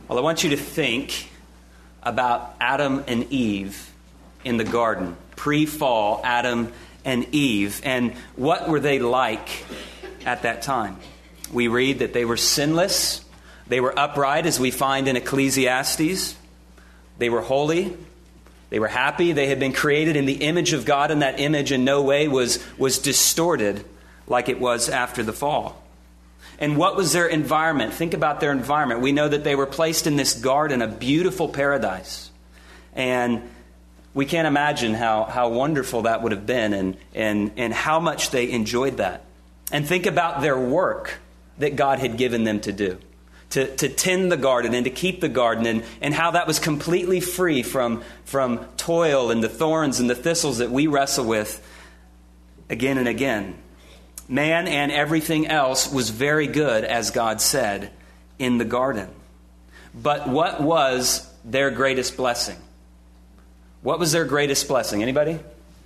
Well, I want you to think about Adam and Eve in the garden, pre-fall Adam and Eve, and what were they like at that time? We read that they were sinless, they were upright, as we find in Ecclesiastes, they were holy, they were happy, they had been created in the image of God, and that image in no way was distorted like it was after the fall. And what was their environment? Think about their environment. We know that they were placed in this garden, a beautiful paradise. And we can't imagine how wonderful that would have been and how much they enjoyed that. And think about their work that God had given them to do. To tend the garden and to keep the garden, and how that was completely free from toil and the thorns and the thistles that we wrestle with again and again. Man and everything else was very good, as God said, in the garden. But what was their greatest blessing? What was their greatest blessing? Anybody?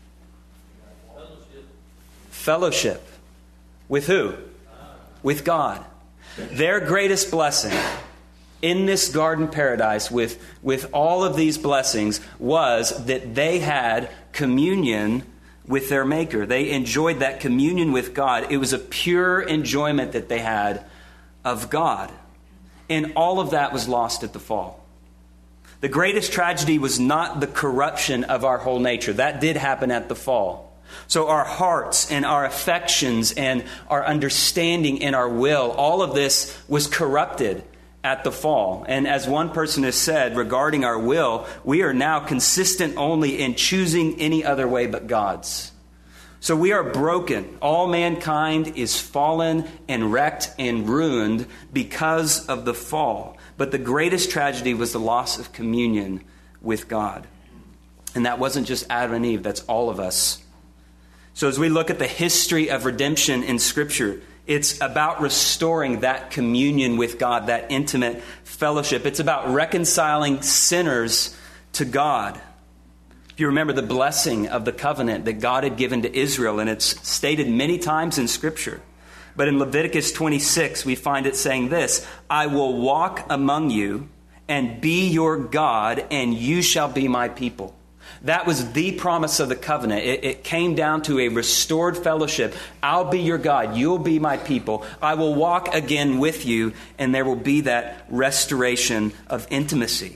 Fellowship. With who? With God. Their greatest blessing in this garden paradise with all of these blessings was that they had communion with their Maker. They enjoyed that communion with God. It was a pure enjoyment that they had of God. And all of that was lost at the fall. The greatest tragedy was not the corruption of our whole nature. That did happen at the fall. So our hearts and our affections and our understanding and our will, all of this was corrupted at the fall. And as one person has said regarding our will, we are now consistent only in choosing any other way but God's. So we are broken. All mankind is fallen and wrecked and ruined because of the fall. But the greatest tragedy was the loss of communion with God. And that wasn't just Adam and Eve, that's all of us. So as we look at the history of redemption in Scripture, it's about restoring that communion with God, that intimate fellowship. It's about reconciling sinners to God. If you remember the blessing of the covenant that God had given to Israel, and it's stated many times in Scripture. But in Leviticus 26, we find it saying this: I will walk among you and be your God, and you shall be my people. That was the promise of the covenant. It came down to a restored fellowship. I'll be your God. You'll be my people. I will walk again with you, and there will be that restoration of intimacy.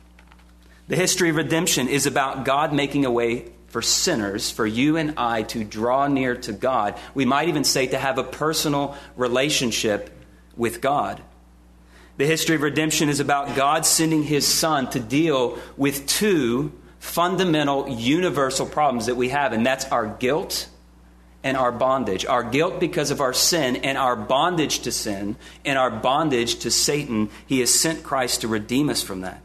The history of redemption is about God making a way for sinners, for you and I to draw near to God. We might even say to have a personal relationship with God. The history of redemption is about God sending His Son to deal with two fundamental, universal problems that we have, and that's our guilt and our bondage. Our guilt because of our sin, and our bondage to sin, and our bondage to Satan. He has sent Christ to redeem us from that.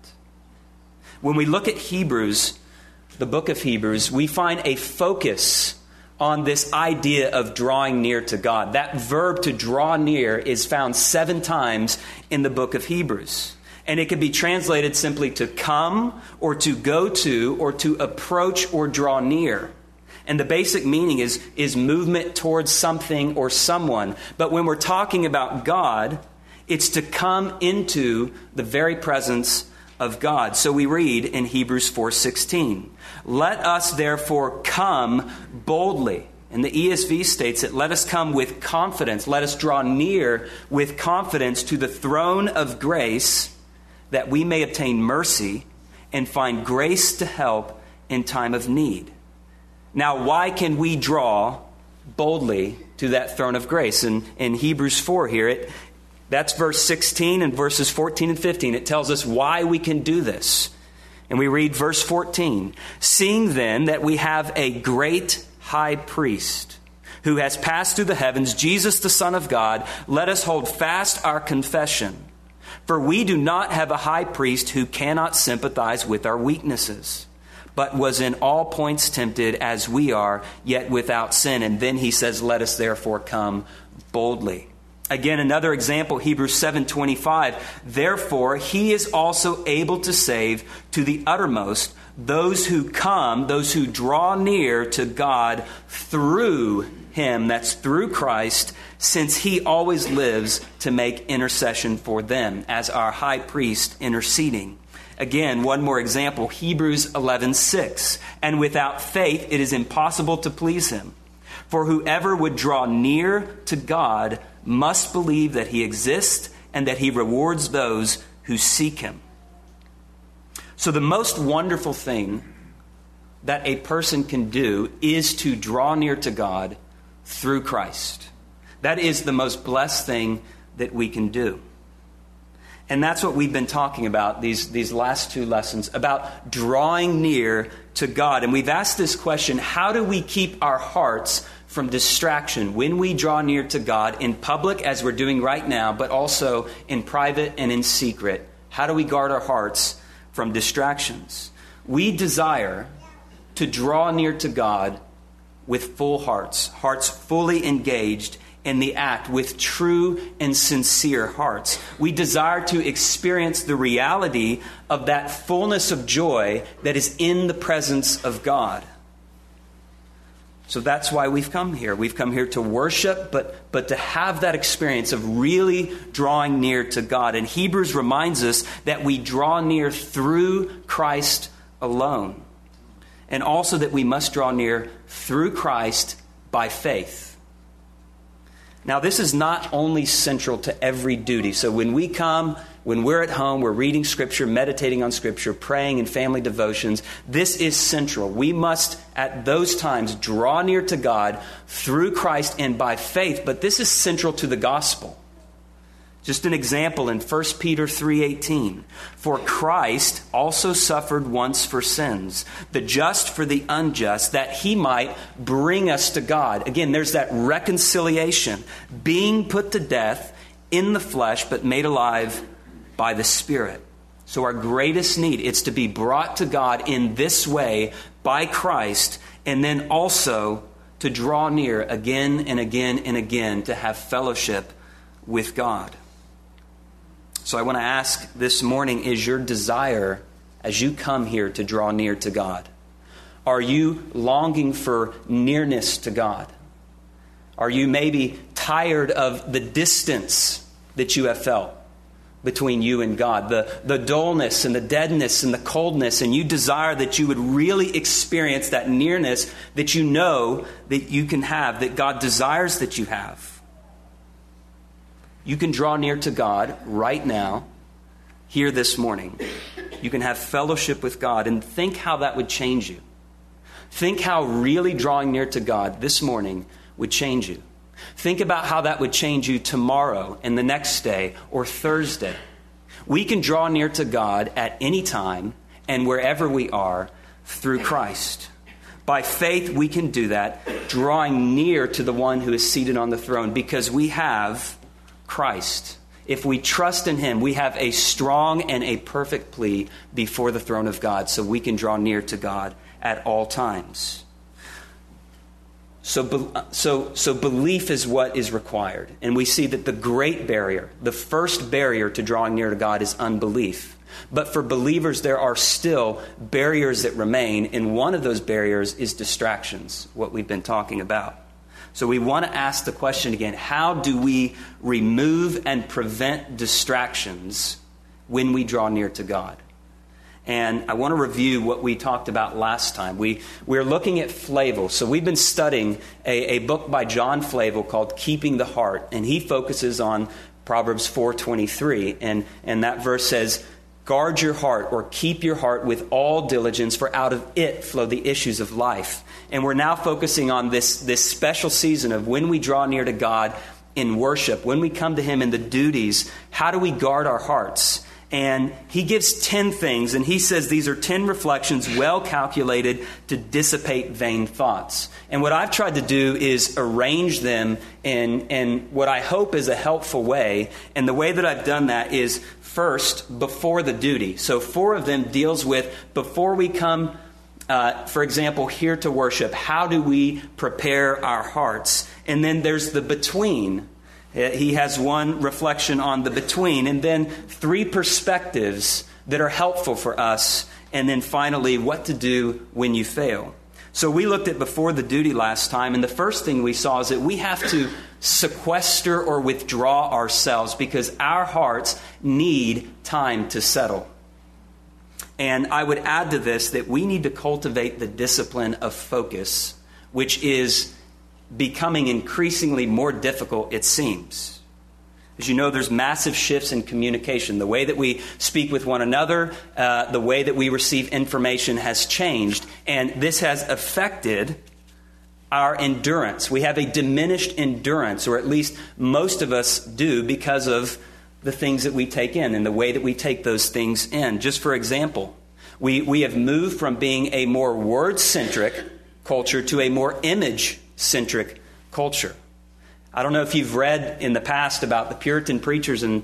When we look at Hebrews, the book of Hebrews, we find a focus on this idea of drawing near to God. That verb to draw near is found 7 times in the book of Hebrews. And it can be translated simply to come, or to go to, or to approach or draw near. And the basic meaning is movement towards something or someone. But when we're talking about God, it's to come into the very presence of God. So we read in Hebrews 4:16, let us therefore come boldly. And the ESV states it, let us come with confidence. Let us draw near with confidence to the throne of grace, that we may obtain mercy and find grace to help in time of need. Now, why can we draw boldly to that throne of grace? And in Hebrews 4 here, that's verse 16 and verses 14 and 15. It tells us why we can do this. And we read verse 14. Seeing then that we have a great high priest who has passed through the heavens, Jesus the Son of God, let us hold fast our confession. For we do not have a high priest who cannot sympathize with our weaknesses, but was in all points tempted as we are, yet without sin. And then he says, let us therefore come boldly. Again, another example, Hebrews 7:25. Therefore, he is also able to save to the uttermost those who come, those who draw near to God through him, that's through Christ, since he always lives to make intercession for them as our high priest interceding. Again, one more example, Hebrews 11:6. And without faith, it is impossible to please him. For whoever would draw near to God must believe that he exists and that he rewards those who seek him. So the most wonderful thing that a person can do is to draw near to God through Christ. That is the most blessed thing that we can do. And that's what we've been talking about these last two lessons, about drawing near to God. And we've asked this question, how do we keep our hearts from distraction when we draw near to God in public, as we're doing right now, but also in private and in secret? How do we guard our hearts from distractions? We desire to draw near to God with full hearts fully engaged in the act, with true and sincere hearts. We desire to experience the reality of that fullness of joy that is in the presence of God. So that's why we've come here. We've come here to worship, but to have that experience of really drawing near to God. And Hebrews reminds us that we draw near through Christ alone. And also that we must draw near through Christ by faith. Now, this is not only central to every duty. So when we come, when we're at home, we're reading Scripture, meditating on Scripture, praying in family devotions, this is central. We must, at those times, draw near to God through Christ and by faith. But this is central to the gospel. Just an example in 1 Peter 3:18. For Christ also suffered once for sins, the just for the unjust, that he might bring us to God. Again, there's that reconciliation, being put to death in the flesh, but made alive by the Spirit. So our greatest need is to be brought to God in this way by Christ, and then also to draw near again and again and again to have fellowship with God. So I want to ask this morning, is your desire as you come here to draw near to God? Are you longing for nearness to God? Are you maybe tired of the distance that you have felt between you and God? The dullness and the deadness and the coldness, and you desire that you would really experience that nearness that you know that you can have, that God desires that you have. You can draw near to God right now, here this morning. You can have fellowship with God, and think how that would change you. Think how really drawing near to God this morning would change you. Think about how that would change you tomorrow and the next day or Thursday. We can draw near to God at any time and wherever we are through Christ. By faith, we can do that, drawing near to the one who is seated on the throne, because we have Christ. If we trust in him, we have a strong and a perfect plea before the throne of God, so we can draw near to God at all times. So belief is what is required. And we see that the great barrier, the first barrier to drawing near to God, is unbelief. But for believers, there are still barriers that remain, and one of those barriers is distractions, what we've been talking about. So we want to ask the question again, how do we remove and prevent distractions when we draw near to God? And I want to review what we talked about last time. We're looking at Flavel. So we've been studying a book by John Flavel called Keeping the Heart. And he focuses on Proverbs 4:23. And that verse says, guard your heart, or keep your heart with all diligence, for out of it flow the issues of life. And we're now focusing on this special season of when we draw near to God in worship, when we come to him in the duties, how do we guard our hearts? And he gives 10 things, and he says these are 10 reflections well calculated to dissipate vain thoughts. And what I've tried to do is arrange them in what I hope is a helpful way. And the way that I've done that is first, before the duty. So 4 of them deals with before we come, for example, here to worship, how do we prepare our hearts? And then there's the between. He has one reflection on the between, and then 3 perspectives that are helpful for us. And then finally, what to do when you fail. So we looked at before the duty last time, and the first thing we saw is that we have to sequester or withdraw ourselves because our hearts need time to settle. And I would add to this that we need to cultivate the discipline of focus, which is becoming increasingly more difficult, it seems. As you know, there's massive shifts in communication. The way that we speak with one another, the way that we receive information has changed. And this has affected our endurance. We have a diminished endurance, or at least most of us do, because of the things that we take in and the way that we take those things in. Just for example, we have moved from being a more word-centric culture to a more image-centric culture. I don't know if you've read in the past about the Puritan preachers and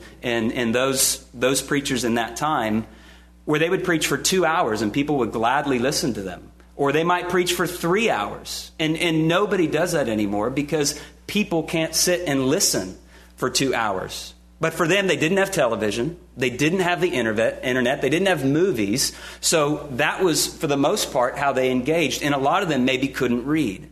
those preachers in that time, where they would preach for 2 hours and people would gladly listen to them. Or they might preach for 3 hours. And nobody does that anymore because people can't sit and listen for 2 hours. But for them, they didn't have television. They didn't have the internet. They didn't have movies. So that was, for the most part, how they engaged. And a lot of them maybe couldn't read.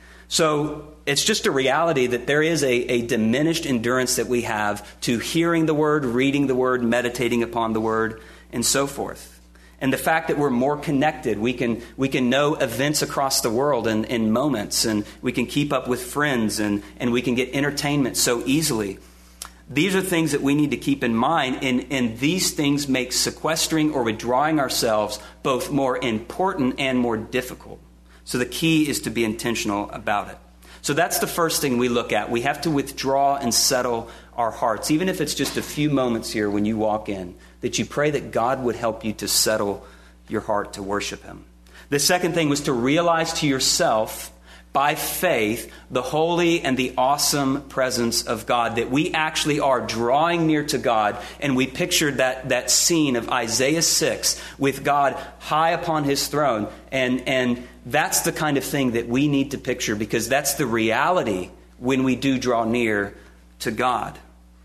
So it's just a reality that there is a diminished endurance that we have to hearing the Word, reading the Word, meditating upon the Word, and so forth. And the fact that we're more connected, we can know events across the world in moments, and we can keep up with friends, and we can get entertainment so easily. These are things that we need to keep in mind, and these things make sequestering or withdrawing ourselves both more important and more difficult. So the key is to be intentional about it. So that's the first thing we look at. We have to withdraw and settle our hearts, even if it's just a few moments here when you walk in, that you pray that God would help you to settle your heart to worship Him. The second thing was to realize to yourself, by faith, the holy and the awesome presence of God, that we actually are drawing near to God. And we pictured that scene of Isaiah 6 with God high upon His throne. And that's the kind of thing that we need to picture, because that's the reality when we do draw near to God.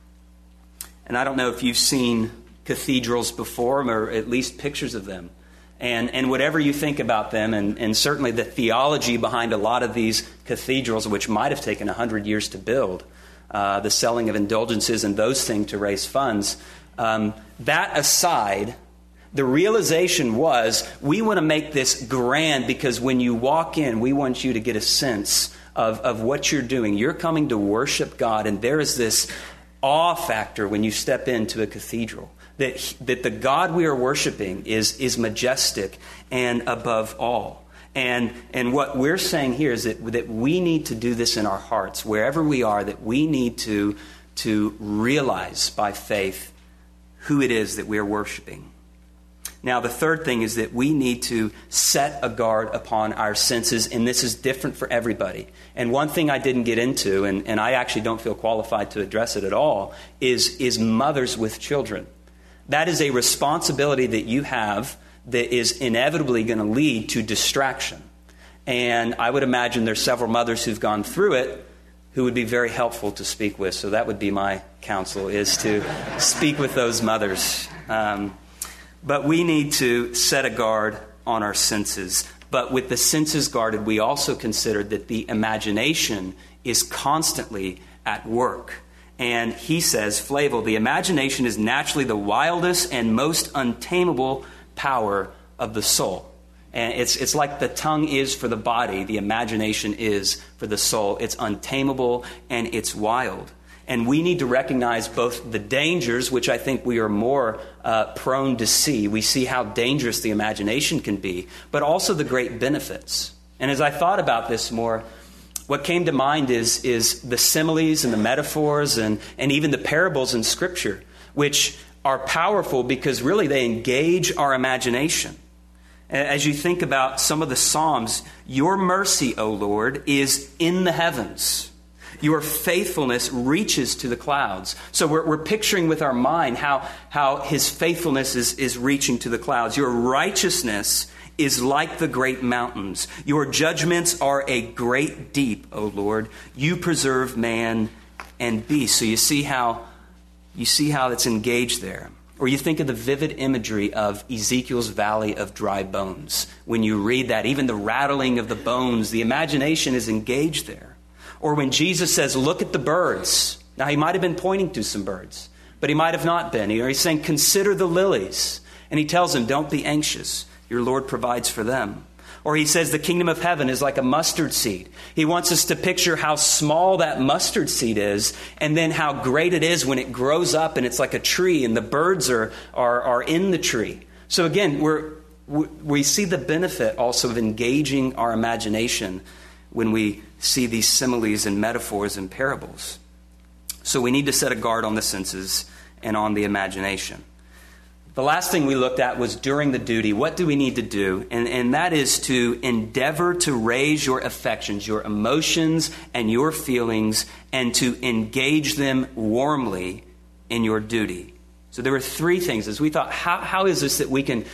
And I don't know if you've seen cathedrals before, or at least pictures of them. And whatever you think about them, and certainly the theology behind a lot of these cathedrals, which might have taken 100 years to build, the selling of indulgences and those things to raise funds, that aside, the realization was, we want to make this grand because when you walk in, we want you to get a sense of what you're doing. You're coming to worship God, and there is this awe factor when you step into a cathedral. That the God we are worshiping is majestic and above all. And what we're saying here is that we need to do this in our hearts, wherever we are, that we need to realize by faith who it is that we are worshiping. Now, the third thing is that we need to set a guard upon our senses, and this is different for everybody. And one thing I didn't get into, and I actually don't feel qualified to address it at all, is mothers with children. That is a responsibility that you have that is inevitably going to lead to distraction. And I would imagine there's several mothers who've gone through it who would be very helpful to speak with. So that would be my counsel, is to speak with those mothers. But we need to set a guard on our senses. But with the senses guarded, we also considered that the imagination is constantly at work. And he says, Flavel, the imagination is naturally the wildest and most untamable power of the soul. And it's like the tongue is for the body, the imagination is for the soul. It's untamable and it's wild. And we need to recognize both the dangers, which I think we are more prone to see. We see how dangerous the imagination can be, but also the great benefits. And as I thought about this more, what came to mind is the similes and the metaphors and even the parables in Scripture, which are powerful because really they engage our imagination. As you think about some of the Psalms, your mercy, O Lord, is in the heavens. Your faithfulness reaches to the clouds. So we're picturing with our mind how His faithfulness is reaching to the clouds. Your righteousness is like the great mountains. Your judgments are a great deep, O Lord. You preserve man and beast. So you see how it's engaged there. Or you think of the vivid imagery of Ezekiel's valley of dry bones. When you read that, even the rattling of the bones, the imagination is engaged there. Or when Jesus says, look at the birds. Now, he might have been pointing to some birds, but he might have not been. Or he's saying, consider the lilies. And he tells them, don't be anxious. Your Lord provides for them. Or he says the kingdom of heaven is like a mustard seed. He wants us to picture how small that mustard seed is, and then how great it is when it grows up and it's like a tree and the birds are in the tree. So again, we see the benefit also of engaging our imagination when we see these similes and metaphors and parables. So we need to set a guard on the senses and on the imagination. The last thing we looked at was during the duty. What do we need to do? And that is to endeavor to raise your affections, your emotions, and your feelings, and to engage them warmly in your duty. So there were three things. As we thought, how is this that we can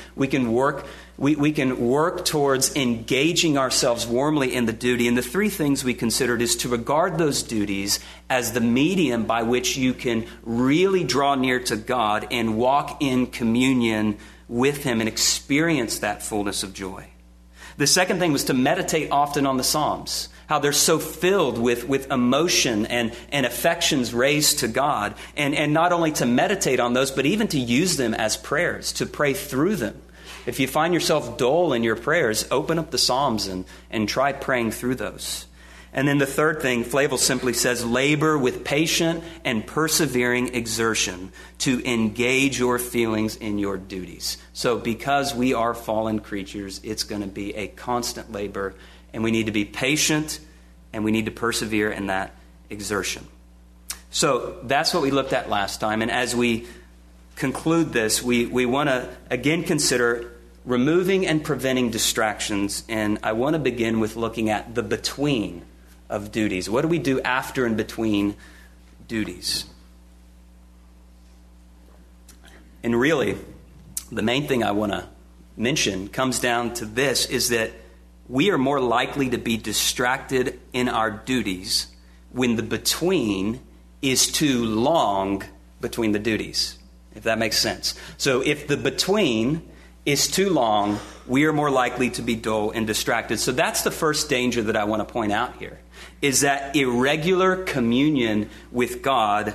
work towards engaging ourselves warmly in the duty? And the three things we considered is to regard those duties as the medium by which you can really draw near to God and walk in communion with Him and experience that fullness of joy. The second thing was to meditate often on the Psalms, how they're so filled with emotion and affections raised to God. And not only to meditate on those, but even to use them as prayers, to pray through them. If you find yourself dull in your prayers, open up the Psalms and try praying through those. And then the third thing, Flavel simply says, labor with patient and persevering exertion to engage your feelings in your duties. So because we are fallen creatures, it's going to be a constant labor, and we need to be patient and we need to persevere in that exertion. So that's what we looked at last time. And as we conclude this, we want to again consider removing and preventing distractions. And I want to begin with looking at the between of duties. What do we do after and between duties? And really, the main thing I want to mention comes down to this, is that we are more likely to be distracted in our duties when the between is too long between the duties, if that makes sense. So if the between is too long, we are more likely to be dull and distracted. So that's the first danger that I want to point out here, is that irregular communion with God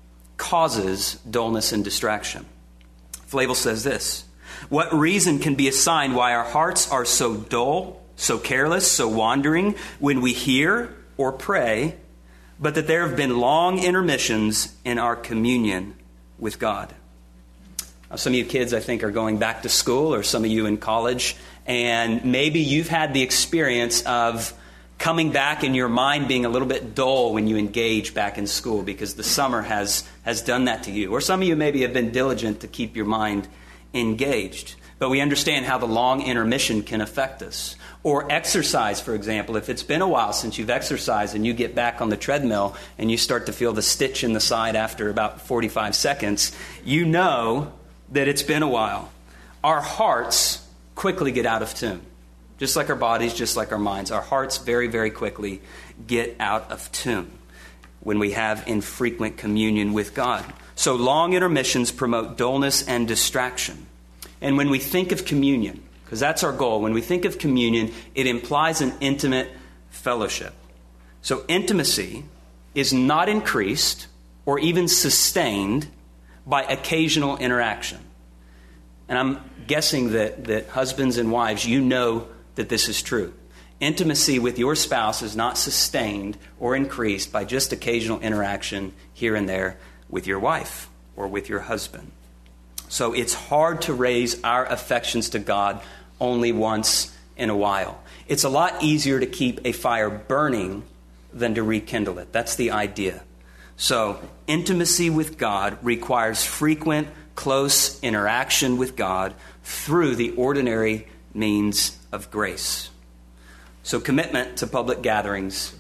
causes dullness and distraction. Flavel says this: what reason can be assigned why our hearts are so dull, so careless, so wandering when we hear or pray, but that there have been long intermissions in our communion with God? Now, some of you kids, I think, are going back to school, or some of you in college, and maybe you've had the experience of coming back and your mind being a little bit dull when you engage back in school because the summer has done that to you. Or some of you maybe have been diligent to keep your mind engaged. But we understand how the long intermission can affect us. Or exercise, for example. If it's been a while since you've exercised and you get back on the treadmill and you start to feel the stitch in the side after about 45 seconds, you know that it's been a while. Our hearts quickly get out of tune. Just like our bodies, just like our minds. Our hearts very, very quickly get out of tune when we have infrequent communion with God. So long intermissions promote dullness and distraction. And when we think of communion, because that's our goal, when we think of communion, it implies an intimate fellowship. So intimacy is not increased or even sustained by occasional interaction. And I'm guessing that husbands and wives, you know that this is true. Intimacy with your spouse is not sustained or increased by just occasional interaction here and there with your wife or with your husband. So it's hard to raise our affections to God only once in a while. It's a lot easier to keep a fire burning than to rekindle it. That's the idea. So intimacy with God requires frequent, close interaction with God through the ordinary means of grace. So commitment to public gatherings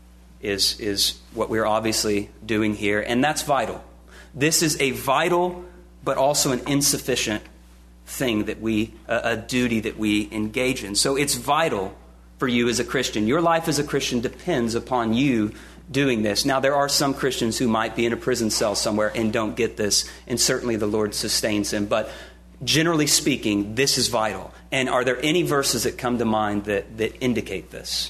is what we're obviously doing here, and that's vital. This is a vital but also an insufficient thing that a duty that we engage in. So it's vital for you as a Christian. Your life as a Christian depends upon you doing this. Now, there are some Christians who might be in a prison cell somewhere and don't get this, and certainly the Lord sustains them. But generally speaking, this is vital. And are there any verses that come to mind that indicate this?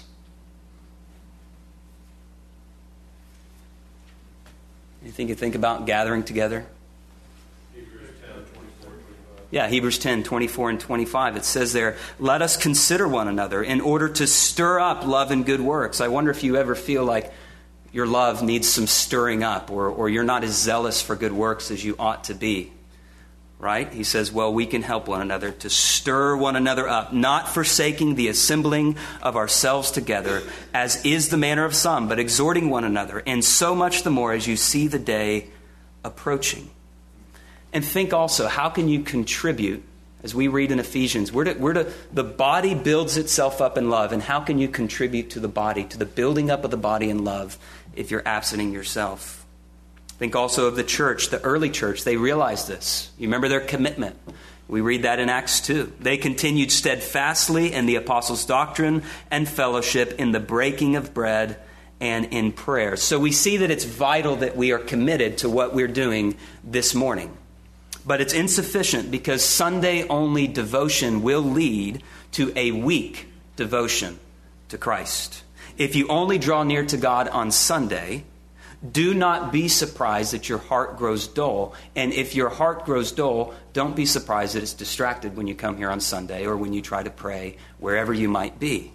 Anything you think about gathering together? Hebrews 10, 24, 25. Yeah, Hebrews 10, 24 and 25. It says there, let us consider one another in order to stir up love and good works. I wonder if you ever feel like your love needs some stirring up, or you're not as zealous for good works as you ought to be. Right? He says, well, we can help one another to stir one another up, not forsaking the assembling of ourselves together, as is the manner of some, but exhorting one another, and so much the more as you see the day approaching. And think also, how can you contribute, as we read in Ephesians, the body builds itself up in love, and how can you contribute to the body, to the building up of the body in love, if you're absenting yourself? Think also of the church, the early church. They realized this. You remember their commitment. We read that in Acts 2. They continued steadfastly in the apostles' doctrine and fellowship, in the breaking of bread and in prayer. So we see that it's vital that we are committed to what we're doing this morning. But it's insufficient, because Sunday-only devotion will lead to a weak devotion to Christ. If you only draw near to God on Sunday, do not be surprised that your heart grows dull. And if your heart grows dull, don't be surprised that it's distracted when you come here on Sunday or when you try to pray wherever you might be.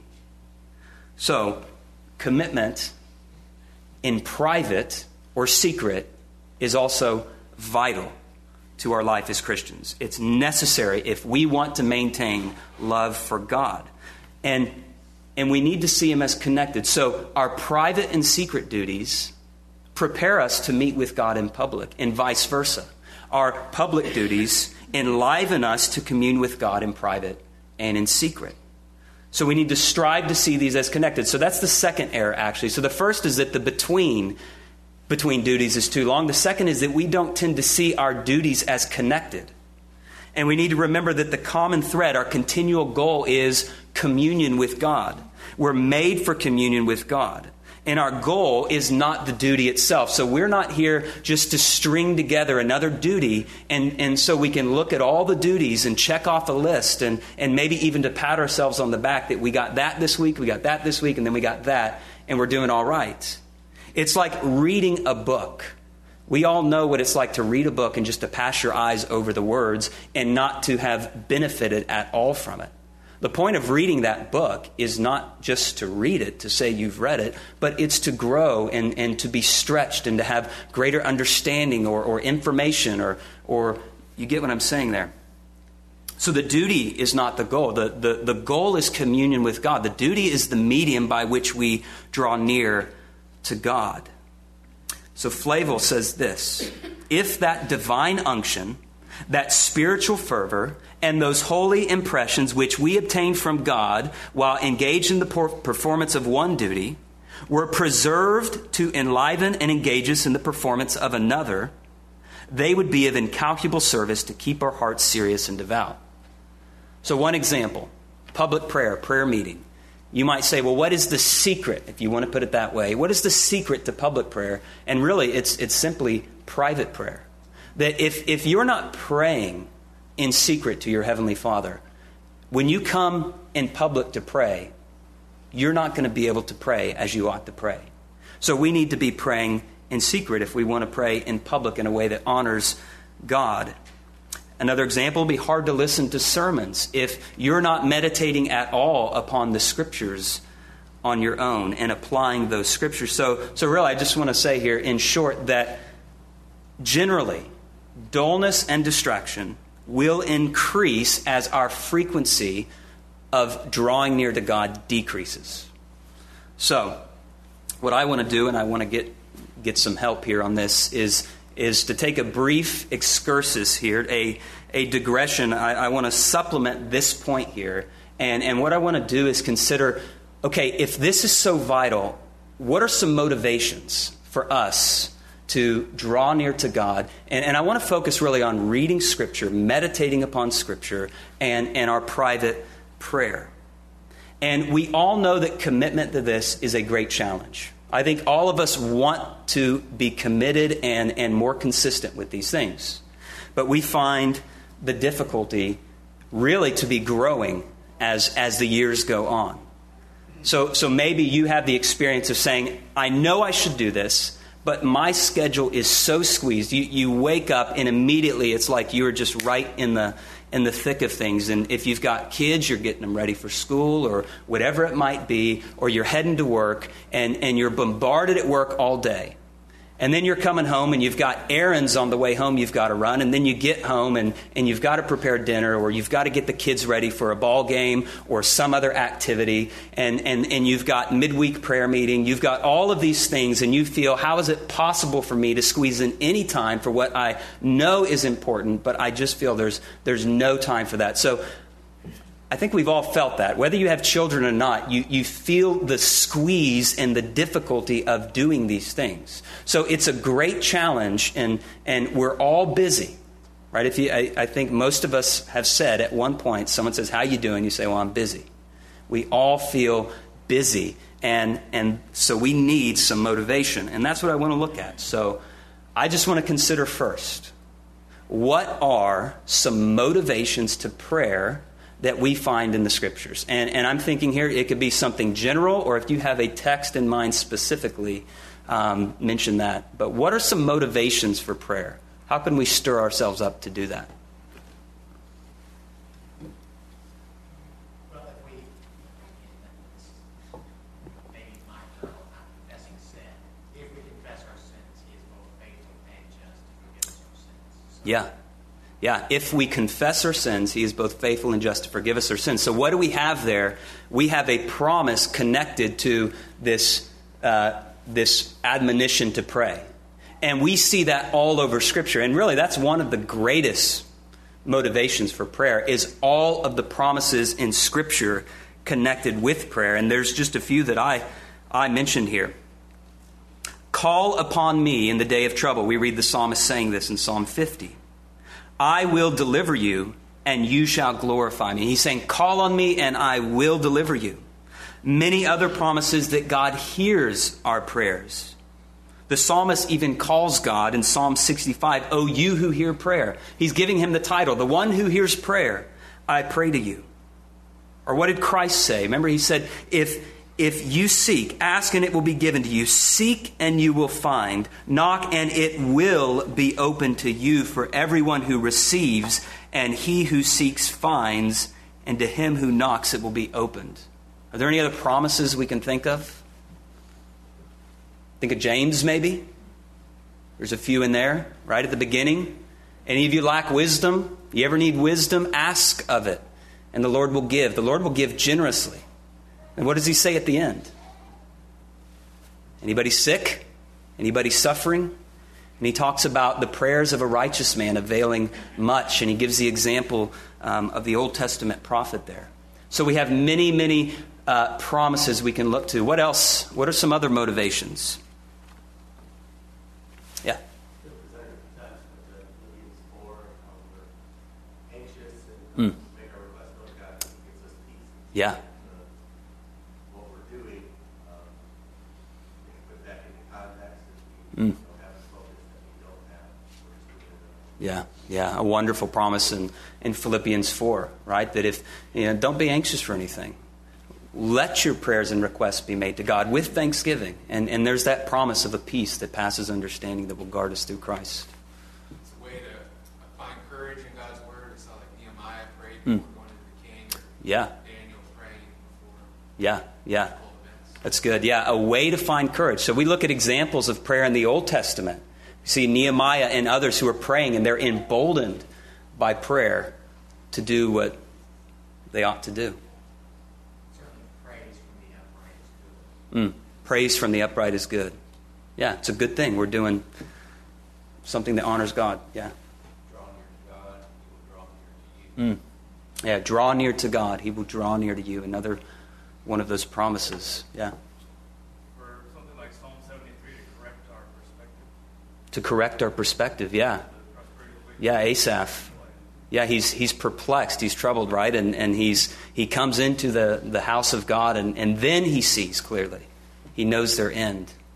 So, commitment in private or secret is also vital to our life as Christians. It's necessary if we want to maintain love for God. And we need to see Him as connected. So, our private and secret duties prepare us to meet with God in public, and vice versa. Our public duties enliven us to commune with God in private and in secret. So we need to strive to see these as connected. So that's the second error, actually. So the first is that the between duties is too long. The second is that we don't tend to see our duties as connected. And we need to remember that the common thread, our continual goal, is communion with God. We're made for communion with God. And our goal is not the duty itself. So we're not here just to string together another duty and so we can look at all the duties and check off a list and maybe even to pat ourselves on the back that we got that this week, we got that this week, and then we got that, and we're doing all right. It's like reading a book. We all know what it's like to read a book and just to pass your eyes over the words and not to have benefited at all from it. The point of reading that book is not just to read it, to say you've read it, but it's to grow and to be stretched and to have greater understanding or information or you get what I'm saying there. So the duty is not the goal. The goal is communion with God. The duty is the medium by which we draw near to God. So Flavel says this: if that divine unction, that spiritual fervor, and those holy impressions which we obtain from God while engaged in the performance of one duty were preserved to enliven and engage us in the performance of another, they would be of incalculable service to keep our hearts serious and devout. So one example, public prayer meeting. You might say, well, what is the secret, if you want to put it that way? What is the secret to public prayer? And really, it's simply private prayer. That if you're not praying in secret to your Heavenly Father, when you come in public to pray, you're not going to be able to pray as you ought to pray. So we need to be praying in secret if we want to pray in public in a way that honors God. Another example would be hard to listen to sermons if you're not meditating at all upon the Scriptures on your own and applying those Scriptures. So really, I just want to say here in short that generally, dullness and distraction will increase as our frequency of drawing near to God decreases. So, what I want to do, and I want to get some help here on this, is to take a brief excursus here, a digression. I want to supplement this point here. And what I want to do is consider, okay, if this is so vital, what are some motivations for us to draw near to God? And I want to focus really on reading Scripture, meditating upon Scripture, and our private prayer. And we all know that commitment to this is a great challenge. I think all of us want to be committed and more consistent with these things. But we find the difficulty really to be growing as the years go on. So maybe you have the experience of saying, I know I should do this, but my schedule is so squeezed. You wake up and immediately it's like you're just right in the thick of things. And if you've got kids, you're getting them ready for school or whatever it might be, or you're heading to work and you're bombarded at work all day. And then you're coming home and you've got errands on the way home you've got to run. And then you get home and you've got to prepare dinner, or you've got to get the kids ready for a ball game or some other activity. And you've got midweek prayer meeting. You've got all of these things and you feel, how is it possible for me to squeeze in any time for what I know is important, but I just feel there's no time for that. So I think we've all felt that. Whether you have children or not, you feel the squeeze and the difficulty of doing these things. So it's a great challenge, and we're all busy, right? I think most of us have said at one point, someone says, how you doing? You say, well, I'm busy. We all feel busy, and so we need some motivation, and that's what I want to look at. So I just want to consider first, what are some motivations to prayer that we find in the Scriptures? And I'm thinking here it could be something general, or if you have a text in mind specifically, mention that. But what are some motivations for prayer? How can we stir ourselves up to do that? Well, if we, maybe my term, not confessing sin, if we confess our sins, He is both faithful and just to forgive us our sins. So, Yeah, if we confess our sins, He is both faithful and just to forgive us our sins. So what do we have there? We have a promise connected to this admonition to pray. And we see that all over Scripture. And really, that's one of the greatest motivations for prayer, is all of the promises in Scripture connected with prayer. And there's just a few that I mentioned here. Call upon me in the day of trouble. We read the psalmist saying this in Psalm 50. I will deliver you, and you shall glorify me. He's saying, call on me, and I will deliver you. Many other promises that God hears our prayers. The psalmist even calls God in Psalm 65, "O you who hear prayer." He's giving him the title, the one who hears prayer, I pray to you. Or what did Christ say? Remember, he said, if you seek, ask and it will be given to you. Seek and you will find. Knock and it will be open to you. For everyone who receives and he who seeks finds, and to him who knocks it will be opened. Are there any other promises we can think of? Think of James maybe? There's a few in there, right at the beginning. Any of you lack wisdom? You ever need wisdom? Ask of it, and the Lord will give. The Lord will give generously. And what does he say at the end? Anybody sick? Anybody suffering? And he talks about the prayers of a righteous man availing much. And he gives the example of the Old Testament prophet there. So we have many, many promises we can look to. What else? What are some other motivations? Yeah. Yeah. Yeah, a wonderful promise in Philippians 4, right? That if, don't be anxious for anything. Let your prayers and requests be made to God with thanksgiving. And there's that promise of a peace that passes understanding that will guard us through Christ. It's a way to find courage in God's Word. It's like Nehemiah prayed before going to the king. Or Daniel praying before. Yeah. That's good. Yeah, a way to find courage. So we look at examples of prayer in the Old Testament. We see Nehemiah and others who are praying, and they're emboldened by prayer to do what they ought to do. certainly praise from the upright is good. Praise from the upright is good. Yeah, it's a good thing. We're doing something that honors God. Yeah. Draw near to God, He will draw near to you. Yeah, draw near to God. He will draw near to you. Another one of those promises. Yeah. For something like Psalm 73 to correct our perspective. To correct our perspective. Yeah. Yeah, Asaph. Yeah, he's perplexed. He's troubled, right? And he comes into the house of God and then he sees clearly. He knows their end.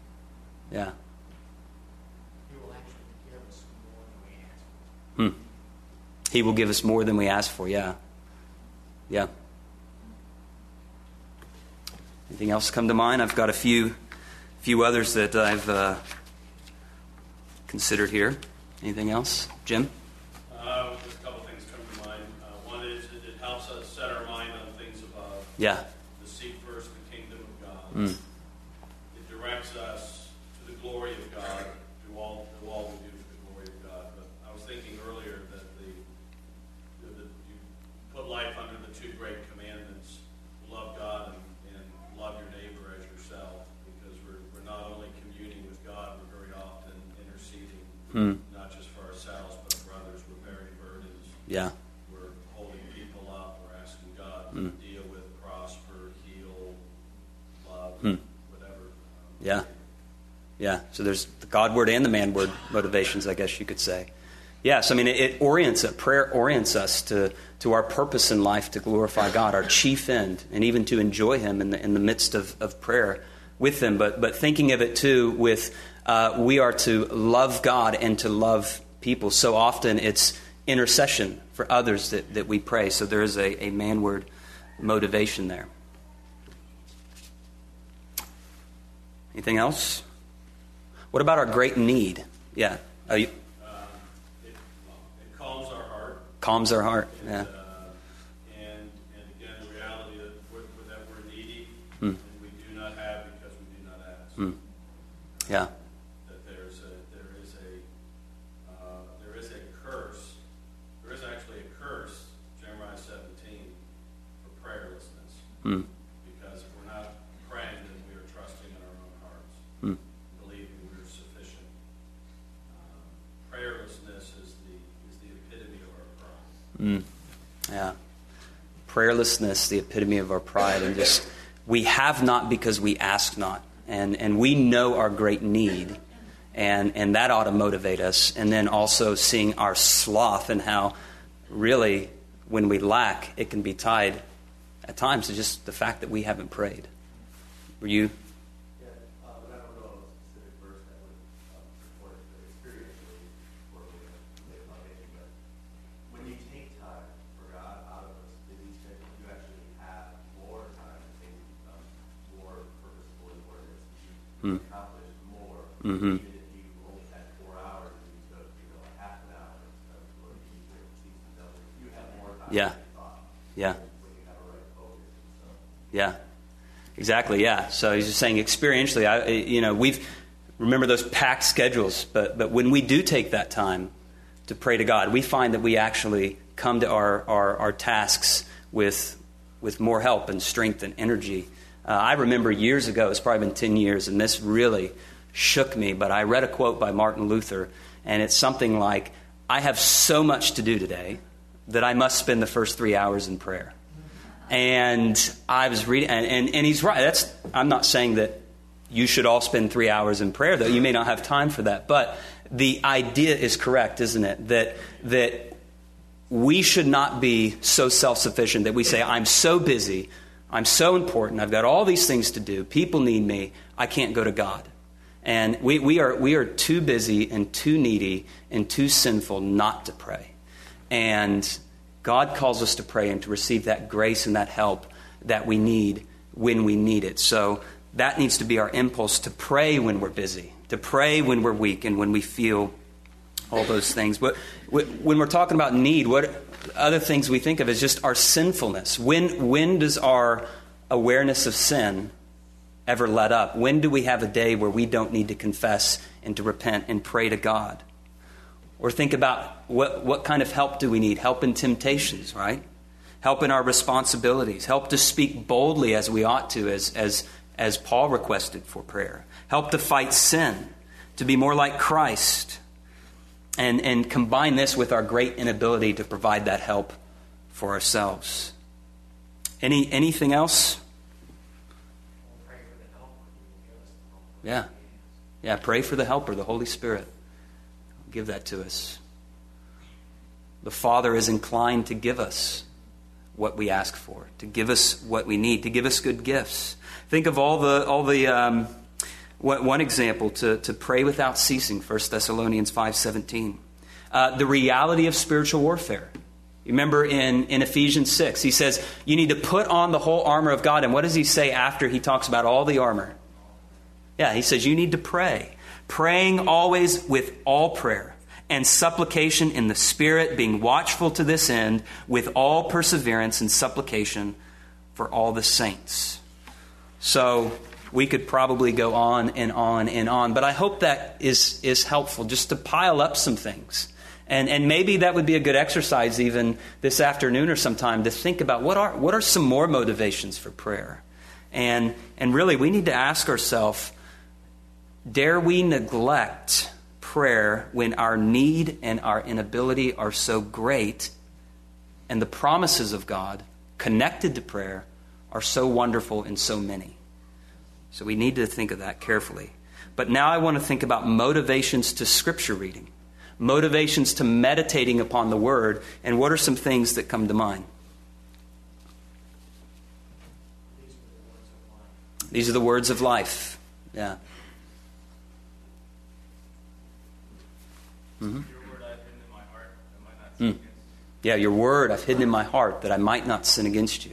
Yeah. He will actually give us more than we ask for. He will give us more than we ask for, yeah. Yeah. Anything else come to mind? I've got a few others that I've considered here. Anything else? Jim? Just a couple things come to mind. One is it helps us set our mind on things above. Yeah. To seek first the kingdom of God. It directs us to the glory of God, do all we do for the glory of God. But I was thinking earlier that you put life under the two great commandments: love God and love your neighbor as yourself. Because we're not only communing with God, we're very often interceding, not just for ourselves but for others. We're bearing burdens. Yeah. We're holding people up. We're asking God to deal with, prosper, heal, love, whatever. Yeah. Yeah. So there's the God word and the man word motivations, I guess you could say. Yes, I mean, prayer orients us to our purpose in life, to glorify God, our chief end, and even to enjoy Him in the midst of prayer with Him. But thinking of it too with we are to love God and to love people. So often it's intercession for others that we pray. So there is a manward motivation there. Anything else? What about our great need? Yeah. It calms our heart. Calms our heart. Yeah. And again, the reality that we're needy and we do not have because we do not ask. Yeah. That there is a curse. There is actually a curse, Jeremiah 17, for prayerlessness. Because if we're not praying, then we are trusting in our own hearts, believing we're sufficient. Prayerlessness is the epitome of our pride. Yeah. Prayerlessness, the epitome of our pride, and just we have not because we ask not. And we know our great need, and that ought to motivate us. And then also seeing our sloth and how really when we lack, it can be tied at times to just the fact that we haven't prayed. Were you? Yeah, but I don't know a specific verse that would support it, but experientially, or maybe foundation. But when you take time for God out of a busy schedule, you actually have more time to things become more purposeful and more you accomplish more. Even if you only had 4 hours and you took half an hour instead of what you you have more time Yeah. than you thought. Yeah. When you have a right focus and stuff. Yeah, exactly. Yeah. So he's just saying experientially, we've remember those packed schedules, but when we do take that time to pray to God, we find that we actually come to our tasks with more help and strength and energy. I remember years ago, it's probably been 10 years, and this really shook me, but I read a quote by Martin Luther, and it's something like, I have so much to do today that I must spend the first 3 hours in prayer. And I was reading, and he's right. I'm not saying that you should all spend 3 hours in prayer, though. You may not have time for that. But the idea is correct, isn't it? That we should not be so self-sufficient that we say, I'm so busy, I'm so important, I've got all these things to do, people need me, I can't go to God. And we are too busy and too needy and too sinful not to pray. And God calls us to pray and to receive that grace and that help that we need when we need it. So that needs to be our impulse, to pray when we're busy, to pray when we're weak and when we feel all those things. But when we're talking about need, what other things we think of is just our sinfulness. When does our awareness of sin ever let up? When do we have a day where we don't need to confess and to repent and pray to God? Or think about what kind of help do we need? Help in temptations, right? Help in our responsibilities. Help to speak boldly as we ought to, as Paul requested for prayer. Help to fight sin, to be more like Christ. And combine this with our great inability to provide that help for ourselves. Anything else? Pray for the helper. He will give us the helper. Yeah. Yeah, pray for the helper, the Holy Spirit. Give that to us. The Father is inclined to give us what we ask for, to give us what we need, to give us good gifts. Think of all the One example, to pray without ceasing, 1 Thessalonians 5:17. The reality of spiritual warfare. You remember in Ephesians 6, he says, you need to put on the whole armor of God. And what does he say after he talks about all the armor? Yeah, he says you need to pray. Praying always with all prayer and supplication in the Spirit, being watchful to this end, with all perseverance and supplication for all the saints. So we could probably go on and on and on. But I hope that is helpful, just to pile up some things. And maybe that would be a good exercise even this afternoon or sometime, to think about what are some more motivations for prayer. And really we need to ask ourselves, dare we neglect prayer when our need and our inability are so great and the promises of God connected to prayer are so wonderful and so many? So we need to think of that carefully. But now I want to think about motivations to Scripture reading. Motivations to meditating upon the Word, and what are some things that come to mind? These are the words of life. Yeah. Mm-hmm. Your word I've hidden in my heart that I might not sin against you. Yeah, your word I've hidden in my heart that I might not sin against you.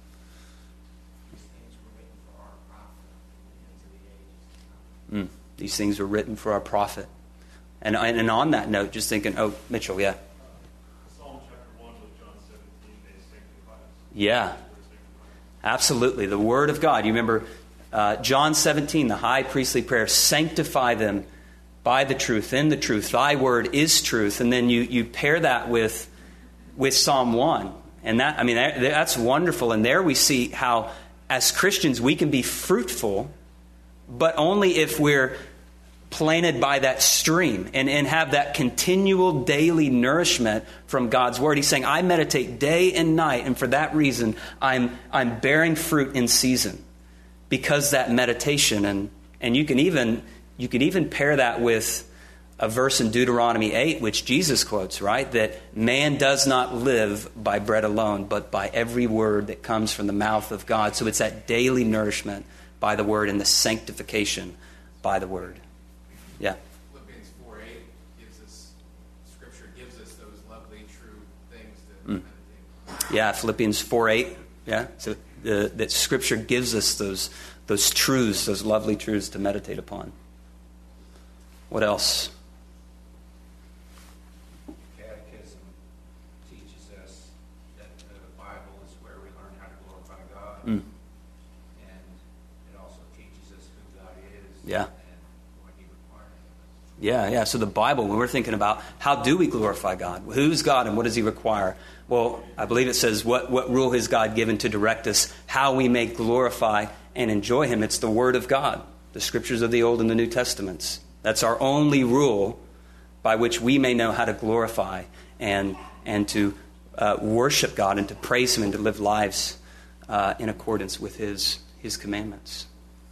These things were written for our profit. And on that note, just thinking, Mitchell, yeah. Psalm chapter 1 with John 17, they sanctify us. Yeah, absolutely. The Word of God. You remember John 17, the high priestly prayer, sanctify them by the truth, in the truth. Thy word is truth. And then you pair that with Psalm 1. And that's wonderful. And there we see how, as Christians, we can be fruitful, but only if we're planted by that stream and have that continual daily nourishment from God's Word. He's saying, I meditate day and night, and for that reason, I'm bearing fruit in season because that meditation. And you can even pair that with a verse in Deuteronomy 8, which Jesus quotes, right? That man does not live by bread alone, but by every word that comes from the mouth of God. So it's that daily nourishment by the Word and the sanctification by the Word. Yeah. Philippians 4:8 Scripture gives us those lovely, true things to meditate on. Yeah, Philippians 4:8. Yeah, so that Scripture gives us those truths, those lovely truths to meditate upon. What else? Catechism teaches us that the Bible is where we learn how to glorify God, and it also teaches us who God is. Yeah. Yeah. Yeah. So the Bible, when we're thinking about how do we glorify God? Who's God and what does He require? Well, I believe it says what rule has God given to direct us, how we may glorify and enjoy Him. It's the Word of God, the Scriptures of the Old and the New Testaments. That's our only rule by which we may know how to glorify and to worship God and to praise Him and to live lives in accordance with His commandments.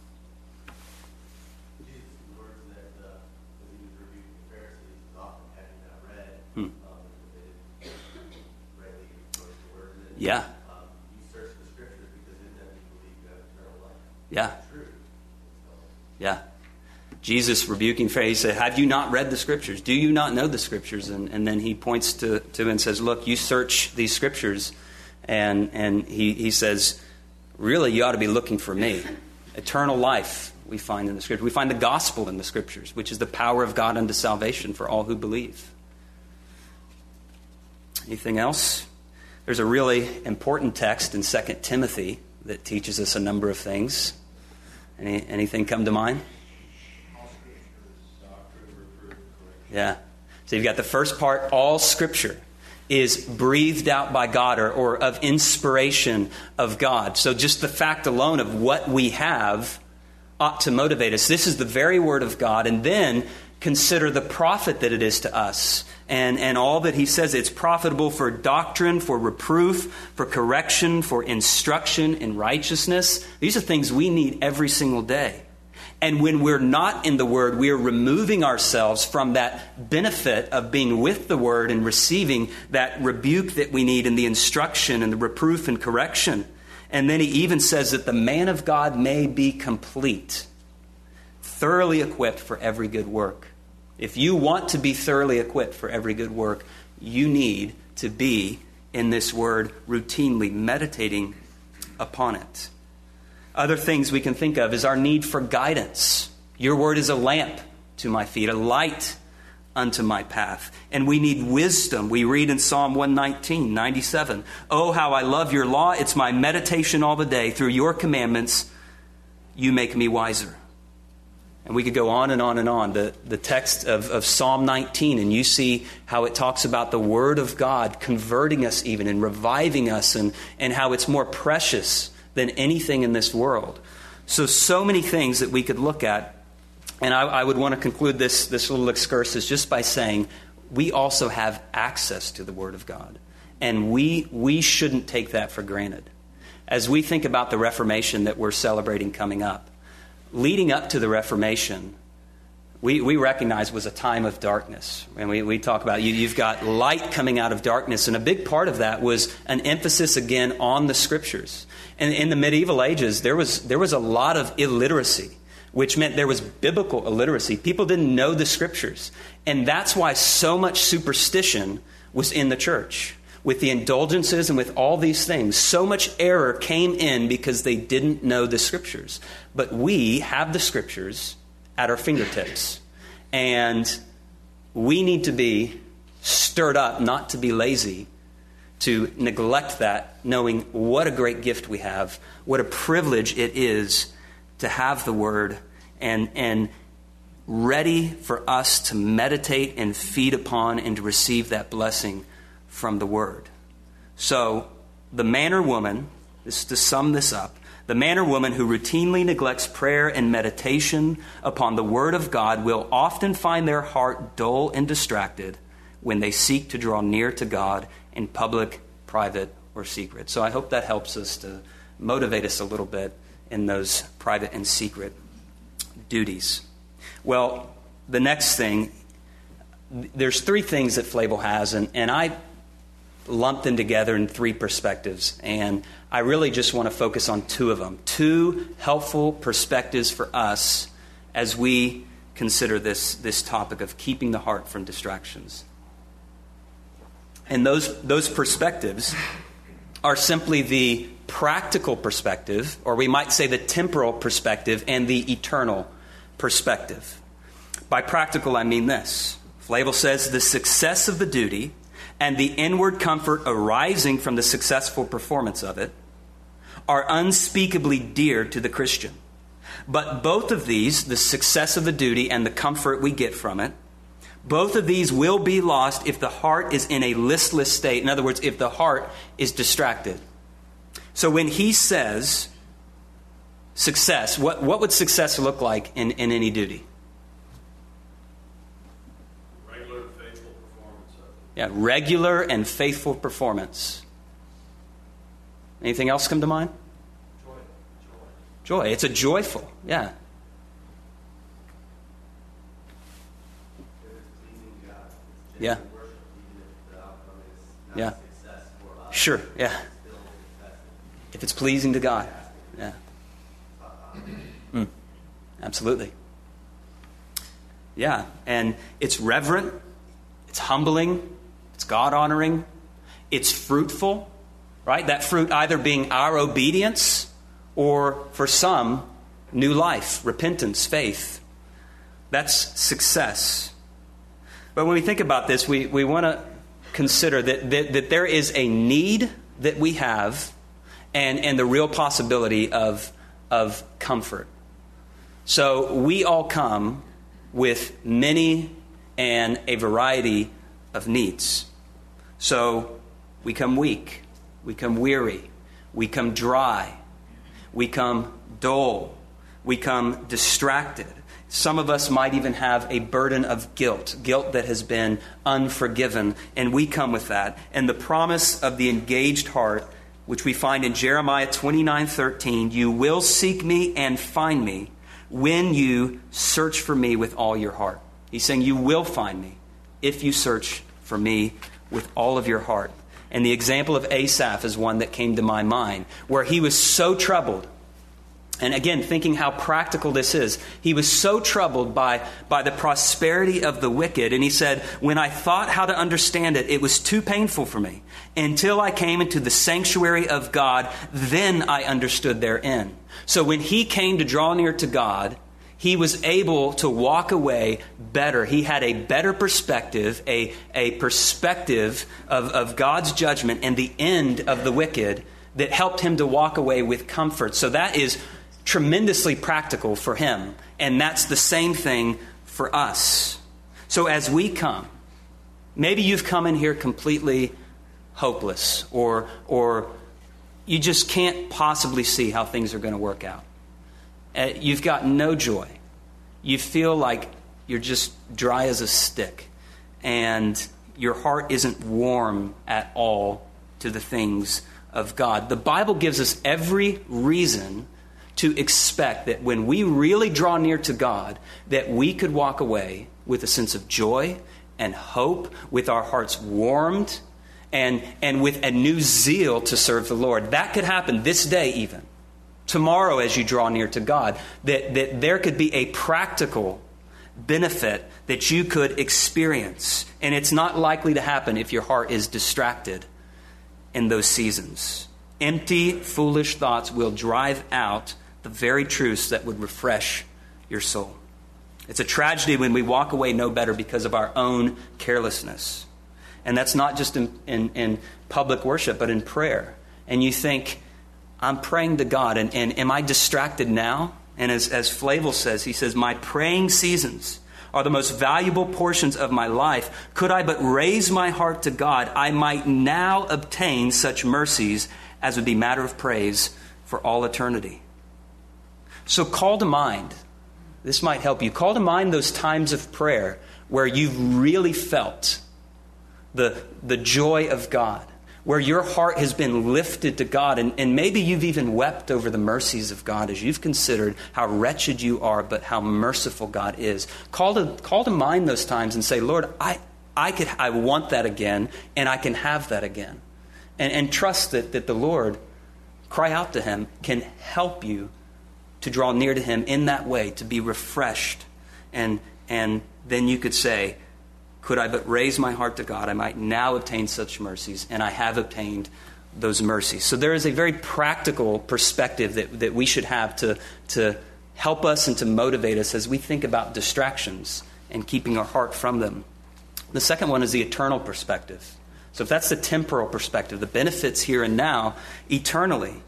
Yeah. You search the Scriptures because in them you believe you have eternal life. Yeah. True. Yeah. Jesus rebuking Pharisees, he said, have you not read the Scriptures? Do you not know the Scriptures? And then he points to and says, look, you search these Scriptures. And he says, really, you ought to be looking for me. Eternal life we find in the Scriptures. We find the gospel in the Scriptures, which is the power of God unto salvation for all who believe. Anything else? There's a really important text in 2 Timothy that teaches us a number of things. Anything come to mind? Yeah. So you've got the first part, all Scripture is breathed out by God or of inspiration of God. So just the fact alone of what we have ought to motivate us. This is the very Word of God. And then consider the profit that it is to us. And all that he says, it's profitable for doctrine, for reproof, for correction, for instruction in righteousness. These are things we need every single day. And when we're not in the Word, we are removing ourselves from that benefit of being with the Word and receiving that rebuke that we need and the instruction and the reproof and correction. And then he even says that the man of God may be complete, thoroughly equipped for every good work. If you want to be thoroughly equipped for every good work, you need to be in this word routinely, meditating upon it. Other things we can think of is our need for guidance. Your word is a lamp to my feet, a light unto my path. And we need wisdom. We read in Psalm 119, 97, "Oh, how I love your law. It's my meditation all the day. Through your commandments, you make me wiser." And we could go on and on and on. The text of Psalm 19, and you see how it talks about the Word of God converting us even and reviving us, and how it's more precious than anything in this world. So many things that we could look at. And I would want to conclude this little excursus just by saying we also have access to the Word of God. And we shouldn't take that for granted. As we think about the Reformation that we're celebrating coming up, leading up to the Reformation, we recognize was a time of darkness. And we talk about you've got light coming out of darkness. And a big part of that was an emphasis again on the Scriptures. And in the medieval ages, there was a lot of illiteracy, which meant there was biblical illiteracy. People didn't know the Scriptures. And that's why so much superstition was in the church. With the indulgences and with all these things, so much error came in because they didn't know the Scriptures. But we have the Scriptures at our fingertips. And we need to be stirred up, not to be lazy, to neglect that, knowing what a great gift we have, what a privilege it is to have the Word and ready for us to meditate and feed upon and to receive that blessing from the Word. So, the man or woman, to sum this up, the man or woman who routinely neglects prayer and meditation upon the Word of God will often find their heart dull and distracted when they seek to draw near to God in public, private, or secret. So I hope that helps us to motivate us a little bit in those private and secret duties. Well, the next thing, there's three things that Flavel has, and I lumped them together in three perspectives, and I really just want to focus on two of them. Two helpful perspectives for us as we consider this topic of keeping the heart from distractions. And those perspectives are simply the practical perspective, or we might say the temporal perspective, and the eternal perspective. By practical, I mean this. Flavel says the success of the duty and the inward comfort arising from the successful performance of it are unspeakably dear to the Christian. But both of these, the success of the duty and the comfort we get from it, both of these will be lost if the heart is in a listless state. In other words, if the heart is distracted. So when he says success, what would success look like in any duty? Regular and faithful performance of it. Yeah, regular and faithful performance. Anything else come to mind? Joy. It's a joyful, yeah. Yeah. Yeah. Sure, yeah. If it's pleasing to God. Yeah. Absolutely. Yeah, and it's reverent, it's humbling, it's God-honoring, it's fruitful, right? That fruit either being our obedience or, for some, new life, repentance, faith. That's success. But when we think about this, we want to consider that there is a need that we have and the real possibility of comfort. So we all come with many and a variety of needs. So we come weak, we come weary, we come dry, we come dull, we come distracted. Some of us might even have a burden of guilt that has been unforgiven, and we come with that. And the promise of the engaged heart, which we find in Jeremiah 29:13, you will seek me and find me when you search for me with all your heart. He's saying you will find me if you search for me with all of your heart. And the example of Asaph is one that came to my mind, where he was so troubled And again, thinking how practical this is, he was so troubled by the prosperity of the wicked. And he said, when I thought how to understand it, it was too painful for me. Until I came into the sanctuary of God, then I understood their end. So when he came to draw near to God, he was able to walk away better. He had a better perspective, a perspective of God's judgment and the end of the wicked that helped him to walk away with comfort. So that is tremendously practical for him. And that's the same thing for us. So as we come, maybe you've come in here completely hopeless, or you just can't possibly see how things are going to work out. You've got no joy. You feel like you're just dry as a stick, and your heart isn't warm at all to the things of God. The Bible gives us every reason to expect that when we really draw near to God, that we could walk away with a sense of joy and hope, with our hearts warmed, and with a new zeal to serve the Lord. That could happen this day even. Tomorrow as you draw near to God, that there could be a practical benefit that you could experience. And it's not likely to happen if your heart is distracted in those seasons. Empty, foolish thoughts will drive out the very truths that would refresh your soul. It's a tragedy when we walk away no better because of our own carelessness. And that's not just in public worship, but in prayer. And you think, I'm praying to God, and am I distracted now? And as Flavel says, he says, my praying seasons are the most valuable portions of my life. Could I but raise my heart to God, I might now obtain such mercies as would be matter of praise for all eternity. So call to mind, this might help you, call to mind those times of prayer where you've really felt the joy of God, where your heart has been lifted to God, and maybe you've even wept over the mercies of God as you've considered how wretched you are, but how merciful God is. Call to mind those times and say, Lord, I want that again, and I can have that again. And trust that the Lord, cry out to Him, can help you to draw near to Him in that way, to be refreshed. And then you could say, could I but raise my heart to God, I might now obtain such mercies, and I have obtained those mercies. So there is a very practical perspective that we should have to help us and to motivate us as we think about distractions and keeping our heart from them. The second one is the eternal perspective. So if that's the temporal perspective, the benefits here and now, eternally,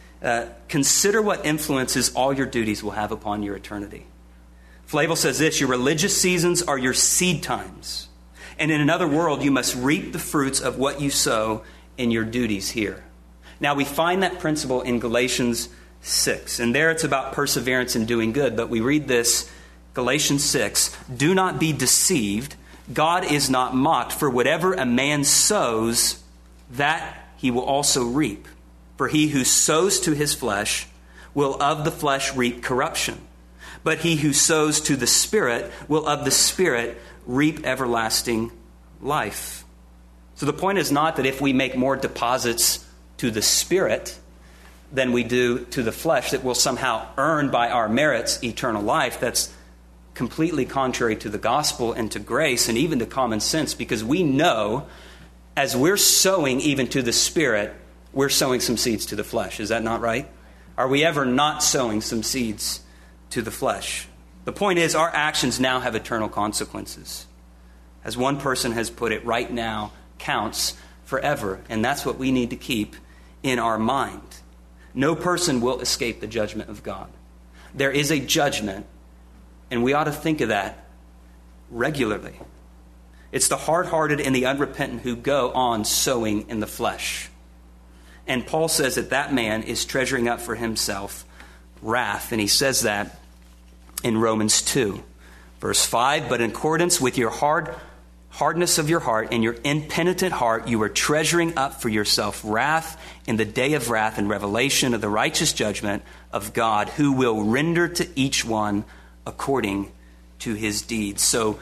consider what influences all your duties will have upon your eternity. Flavel says this, your religious seasons are your seed times. And in another world, you must reap the fruits of what you sow in your duties here. Now, we find that principle in Galatians 6. And there it's about perseverance in doing good. But we read this, Galatians 6, do not be deceived. God is not mocked. For whatever a man sows, that he will also reap. For he who sows to his flesh will of the flesh reap corruption. But he who sows to the Spirit will of the Spirit reap everlasting life. So the point is not that if we make more deposits to the Spirit than we do to the flesh, that we'll somehow earn by our merits eternal life. That's completely contrary to the gospel and to grace and even to common sense, because we know as we're sowing even to the Spirit, we're sowing some seeds to the flesh. Is that not right? Are we ever not sowing some seeds to the flesh? The point is, our actions now have eternal consequences. As one person has put it, right now counts forever. And that's what we need to keep in our mind. No person will escape the judgment of God. There is a judgment, and we ought to think of that regularly. It's the hard-hearted and the unrepentant who go on sowing in the flesh. And Paul says that man is treasuring up for himself wrath. And he says that in Romans 2, verse 5, but in accordance with your hardness of your heart and your impenitent heart, you are treasuring up for yourself wrath in the day of wrath and revelation of the righteous judgment of God, who will render to each one according to his deeds. So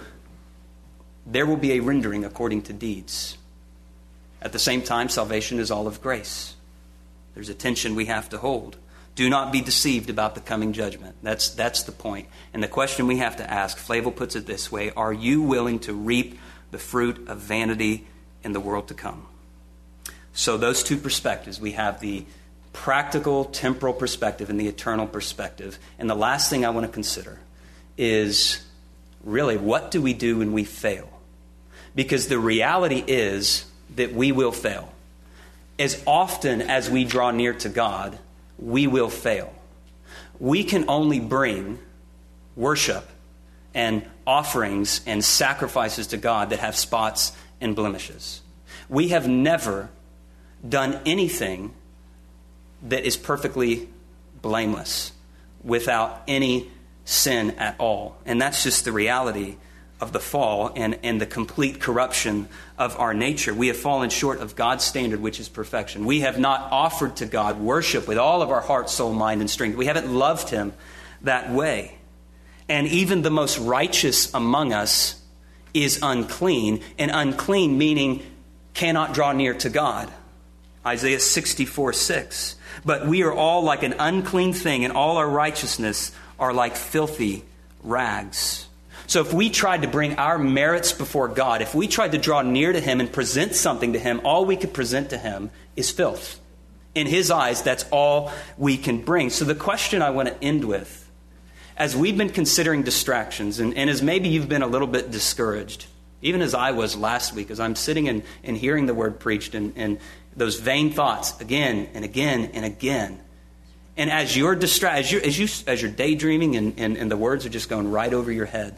there will be a rendering according to deeds. At the same time, salvation is all of grace. There's a tension we have to hold. Do not be deceived about the coming judgment. That's the point. And the question we have to ask, Flavel puts it this way, are you willing to reap the fruit of vanity in the world to come? So those two perspectives, we have the practical, temporal perspective and the eternal perspective. And the last thing I want to consider is really, what do we do when we fail? Because the reality is that we will fail. As often as we draw near to God, we will fail. We can only bring worship and offerings and sacrifices to God that have spots and blemishes. We have never done anything that is perfectly blameless, without any sin at all. And that's just the reality of the fall and the complete corruption of our nature. We have fallen short of God's standard, which is perfection. We have not offered to God worship with all of our heart, soul, mind, and strength. We haven't loved Him that way. And even the most righteous among us is unclean, and unclean meaning cannot draw near to God. Isaiah 64:6. But we are all like an unclean thing, and all our righteousness are like filthy rags. So if we tried to bring our merits before God, if we tried to draw near to Him and present something to Him, all we could present to Him is filth. In His eyes, that's all we can bring. So the question I want to end with, as we've been considering distractions, and as maybe you've been a little bit discouraged, even as I was last week, as I'm sitting and hearing the word preached and those vain thoughts again and again and again. And as you're distracted, as you're daydreaming and the words are just going right over your head,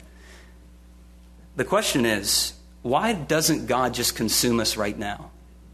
the question is, why doesn't God just consume us right now?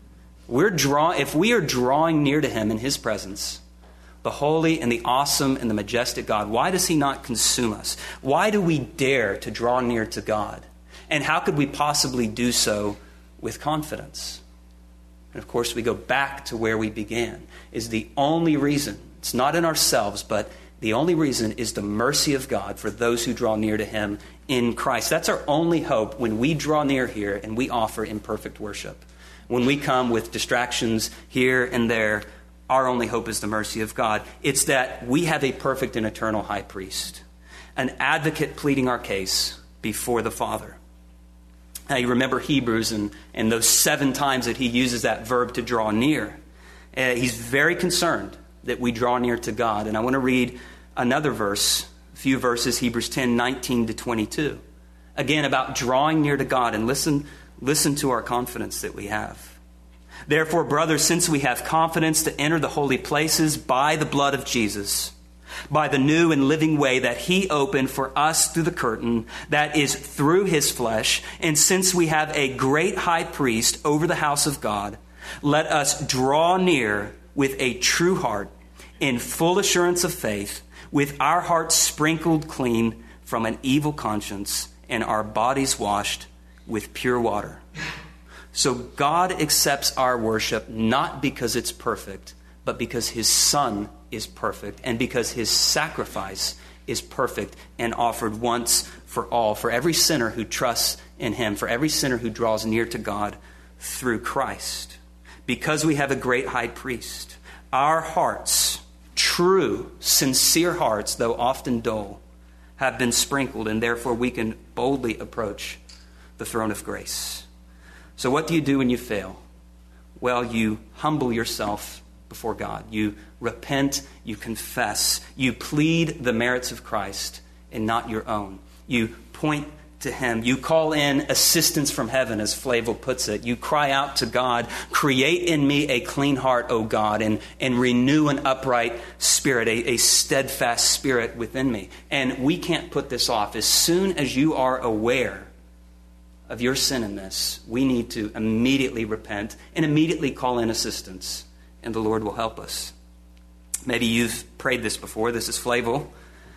If we are drawing near to Him in His presence, the holy and the awesome and the majestic God, why does He not consume us? Why do we dare to draw near to God? And how could we possibly do so with confidence? And of course, we go back to where we began. Is the only reason, it's not in ourselves, but the only reason is the mercy of God for those who draw near to Him in Christ. That's our only hope when we draw near here and we offer imperfect worship. When we come with distractions here and there, our only hope is the mercy of God. It's that we have a perfect and eternal high priest, an advocate pleading our case before the Father. Now, you remember Hebrews and those 7 times that he uses that verb to draw near. He's very concerned that we draw near to God. And I want to read another verse, a few verses, Hebrews 10:19-22. Again, about drawing near to God. And listen to our confidence that we have. Therefore, brothers, since we have confidence to enter the holy places by the blood of Jesus, by the new and living way that He opened for us through the curtain, that is through His flesh, and since we have a great high priest over the house of God, let us draw near with a true heart, in full assurance of faith, with our hearts sprinkled clean from an evil conscience, and our bodies washed with pure water. So God accepts our worship not because it's perfect, but because His Son is perfect, and because His sacrifice is perfect and offered once for all, for every sinner who trusts in Him, for every sinner who draws near to God through Christ. Because we have a great high priest, our hearts, true, sincere hearts, though often dull, have been sprinkled, and therefore we can boldly approach the throne of grace. So what do you do when you fail? Well, you humble yourself before God. You repent, you confess, you plead the merits of Christ and not your own. You point to Him. You call in assistance from heaven, as Flavel puts it. You cry out to God, create in me a clean heart, O God, and renew an upright spirit, a steadfast spirit within me. And we can't put this off. As soon as you are aware of your sin in this, we need to immediately repent and immediately call in assistance, and the Lord will help us. Maybe you've prayed this before. This is Flavel.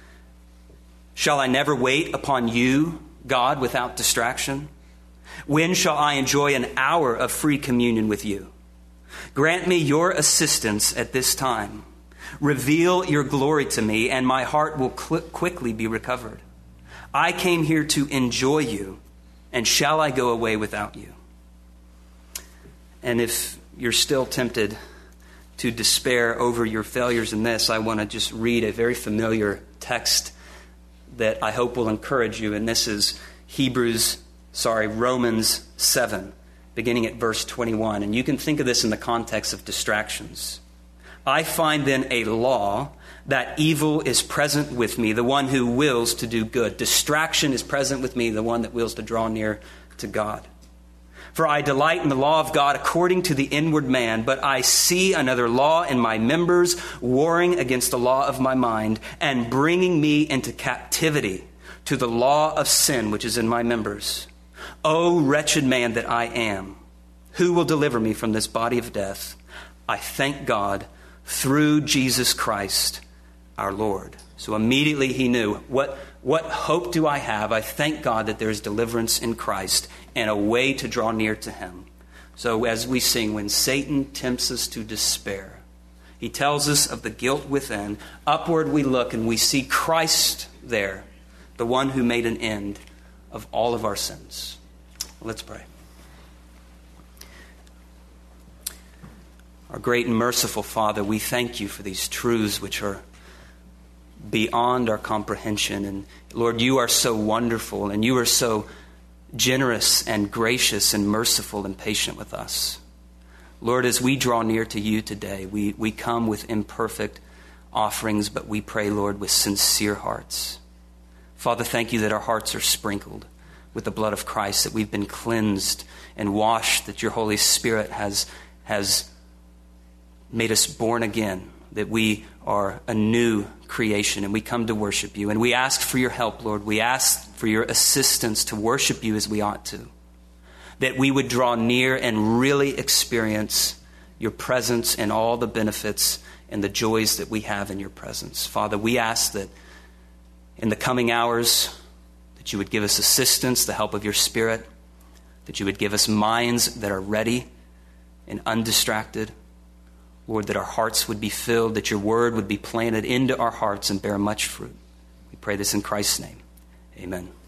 Shall I never wait upon you, God, without distraction? When shall I enjoy an hour of free communion with you? Grant me your assistance at this time. Reveal your glory to me, and my heart will quickly be recovered. I came here to enjoy you, and shall I go away without you? And if you're still tempted to despair over your failures in this, I want to just read a very familiar text that I hope will encourage you. And this is Romans 7, beginning at verse 21. And you can think of this in the context of distractions. I find then a law that evil is present with me, the one who wills to do good. Distraction is present with me, the one that wills to draw near to God. For I delight in the law of God according to the inward man, but I see another law in my members, warring against the law of my mind, and bringing me into captivity to the law of sin which is in my members. O wretched man that I am, who will deliver me from this body of death? I thank God through Jesus Christ our Lord. So immediately he knew, what hope do I have? I thank God that there is deliverance in Christ and a way to draw near to him. So as we sing, when Satan tempts us to despair, he tells us of the guilt within. Upward we look and we see Christ there, the one who made an end of all of our sins. Let's pray. Our great and merciful Father, we thank you for these truths which are beyond our comprehension. And Lord, you are so wonderful and you are so generous and gracious and merciful and patient with us. Lord, as we draw near to you today, we come with imperfect offerings, but we pray, Lord, with sincere hearts. Father, thank you that our hearts are sprinkled with the blood of Christ, that we've been cleansed and washed, that your Holy Spirit has made us born again, that we are a new creation, and we come to worship you. And we ask for your help, Lord. We ask for your assistance to worship you as we ought to, that we would draw near and really experience your presence and all the benefits and the joys that we have in your presence. Father, we ask that in the coming hours, that you would give us assistance, the help of your Spirit, that you would give us minds that are ready and undistracted. Lord, that our hearts would be filled, that your word would be planted into our hearts and bear much fruit. We pray this in Christ's name. Amen.